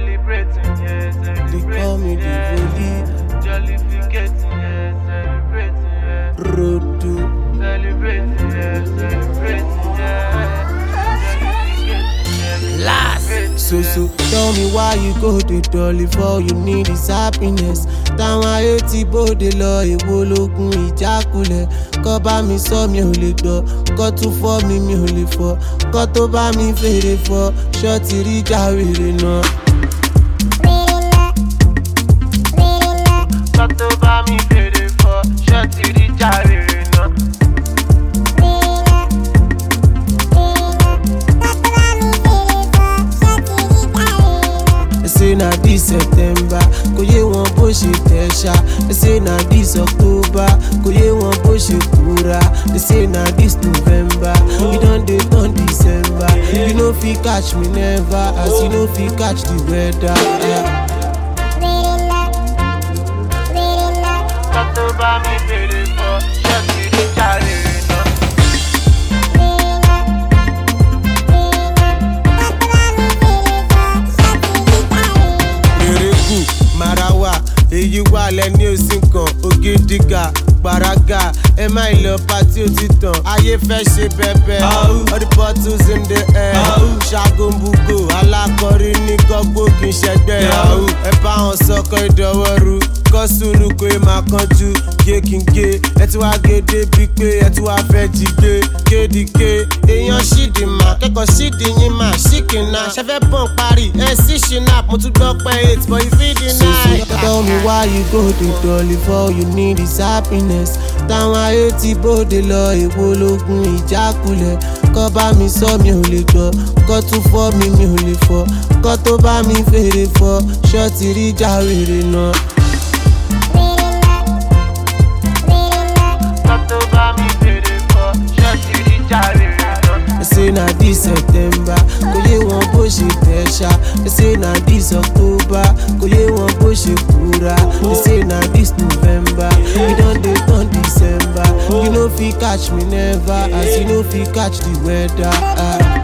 Celebrating, yeah, celebrating. They call me the bully. Jollificating, yeah, celebrating, yeah. Rodo. Celebrating, yeah, celebrating, yeah. Jollificating, yeah. Last. So tell me why you go to dolly for you need is happiness. Táwọn ayé ti bóde lọ èwo lógun ìjákulẹ̀. Kọ́ bá mi sọ mi ò lè gbọ́, kọ́ tún fọ́ mi ò lè fọ́. Kọ́ tó bá mi fèrè fọ́, ṣọ́ọ̀tì rí jáwèrè náà. Kọ́ tó bá mi fèrè fọ́, ṣọ́ọ̀tì rí jáwèrè náà. Say na this September, kò yé wọn bó ṣe tẹ̀ṣà. Say na this October, kò yé wọn bó ṣe kúra. Say na this November, we don dey turn December. You no fit catch me never, as you no fit catch the weather. Kọ́ tó bá mi fèrè fọ́, ṣọ́ọ̀tì rí jáwèrè náà. Marawa, èyí wà lẹ́ni òsín kan, Ògìdìgà, Paraga, ẹ má lọ pátí ó ti tàn, ayé fẹ́ ṣe bẹ́bẹ́, all the bottles in the air, ṣàgòmbùgò, alákọ̀rí ní gọ́gbó kì í ṣẹgbẹ́, ẹ bá wọn sọkọ ìdọ̀wọ́rú, kọ́ sùúrù kó ẹ máa kánjú, gé ẹ ti wá gé débi pé ẹ ti wá fẹ́ jí gbé, kédìké, èèyàn ṣídì mà, kẹ́kọ̀ọ́ ṣídì yín mà, ṣìkìnà, ṣẹfẹ́ bọ̀n parí, ẹ sì ṣìnà, mo tún gbọ́ pé 8 but you fit deny. Tell me why you go to dolly for you need is happiness. Táwọn ayé ti bóde lọ èwo lógun ìjákulẹ̀. Kọ́ bá mi sọ mi ò lè gbọ́, kọ́ tún fọ́ mi ò lè fọ́. Kọ́ tó bá mi fèrè fọ́, ṣọ́ọ̀tì rí jáwèrè náà. Kọ́ tó bá mi fèrè fọ́, ṣọ́ọ̀tì rí jáwèrè náà. Say na this September, kò yé wọn bó ṣe tẹ̀ṣà. Say na this October, kò yé wọn bó ṣe kúra. Say na this November, we don dey turn December. You no fit catch me never, as you no fit catch the weather.